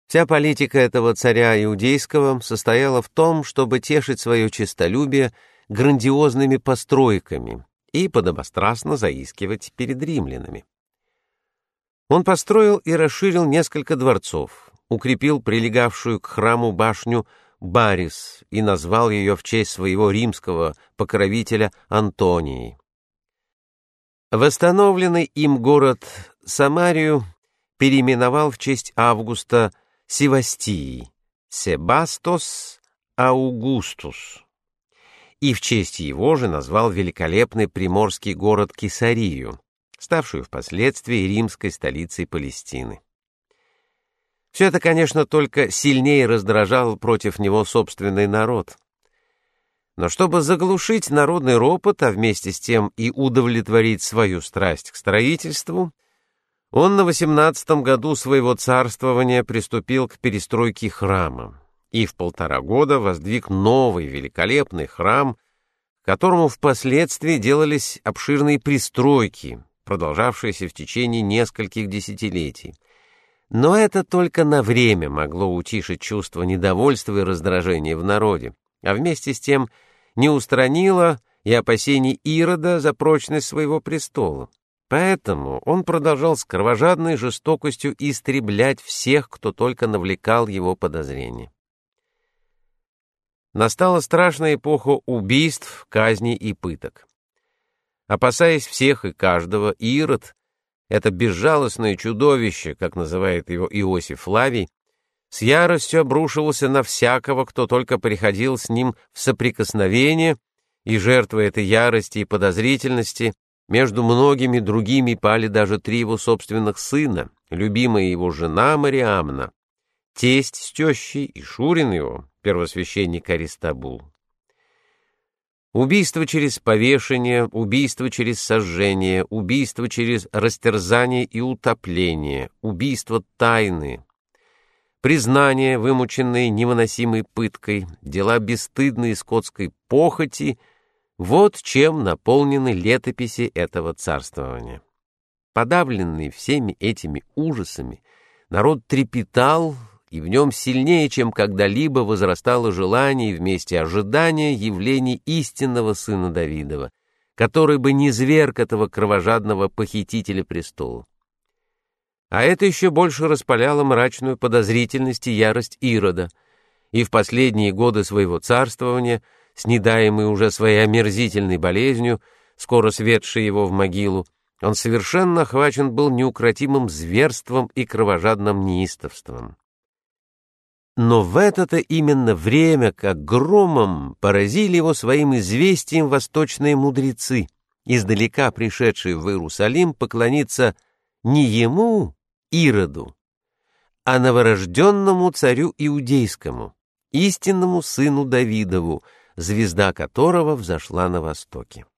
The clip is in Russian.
Вся политика этого царя иудейского состояла в том, чтобы тешить свое честолюбие грандиозными постройками и подобострастно заискивать перед римлянами. Он построил и расширил несколько дворцов, укрепил прилегавшую к храму башню Барис и назвал ее в честь своего римского покровителя Антонии. Восстановленный им город Самарию переименовал в честь Августа Севастии, Себастос Аугустус, и в честь его же назвал великолепный приморский город Кесарию, ставшую впоследствии римской столицей Палестины. Все это, конечно, только сильнее раздражало против него собственный народ. Но чтобы заглушить народный ропот, а вместе с тем и удовлетворить свою страсть к строительству, он на 18-м году своего царствования приступил к перестройке храма и в 1,5 года воздвиг новый великолепный храм, к которому впоследствии делались обширные пристройки, продолжавшиеся в течение нескольких десятилетий. Но это только на время могло утишить чувство недовольства и раздражения в народе, а вместе с тем не устранило и опасений Ирода за прочность своего престола. Поэтому он продолжал с кровожадной жестокостью истреблять всех, кто только навлекал его подозрения. Настала страшная эпоха убийств, казней и пыток. Опасаясь всех и каждого, Ирод, это безжалостное чудовище, как называет его Иосиф Флавий, с яростью обрушивался на всякого, кто только приходил с ним в соприкосновение, и жертвой этой ярости и подозрительности между многими другими пали даже 3 его собственных сына, любимая его жена Мариамна, тесть с тещей и шурин его, первосвященник Аристабул. Убийство через повешение, убийство через сожжение, убийство через растерзание и утопление, убийство тайны, признания, вымученные невыносимой пыткой, дела бесстыдной скотской похоти — вот чем наполнены летописи этого царствования. Подавленный всеми этими ужасами, народ трепетал, и в нем сильнее, чем когда-либо, возрастало желание и вместе ожидания явления истинного сына Давидова, который бы низверг этого кровожадного похитителя престола. А это еще больше распаляло мрачную подозрительность и ярость Ирода, и в последние годы своего царствования, снедаемый уже своей омерзительной болезнью, скоро светшей его в могилу, он совершенно охвачен был неукротимым зверством и кровожадным неистовством. Но в это-то именно время, как громом, поразили его своим известием восточные мудрецы, издалека пришедшие в Иерусалим поклониться не ему, Ироду, а новорожденному царю иудейскому, истинному сыну Давидову, звезда которого взошла на востоке.